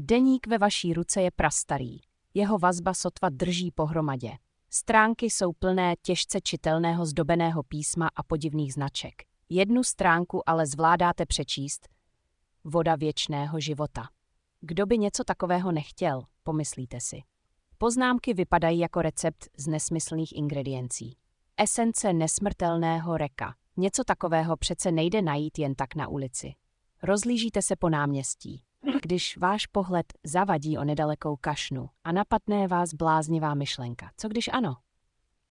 Deník ve vaší ruce je prastarý. Jeho vazba sotva drží pohromadě. Stránky jsou plné těžce čitelného zdobeného písma a podivných značek. Jednu stránku ale zvládáte přečíst. Voda věčného života. Kdo by něco takového nechtěl, pomyslíte si. Poznámky vypadají jako recept z nesmyslných ingrediencí. Esence nesmrtelného reka. Něco takového přece nejde najít jen tak na ulici. Rozlížíte se po náměstí. Když váš pohled zavadí o nedalekou kašnu a napadne vás bláznivá myšlenka. Co když ano?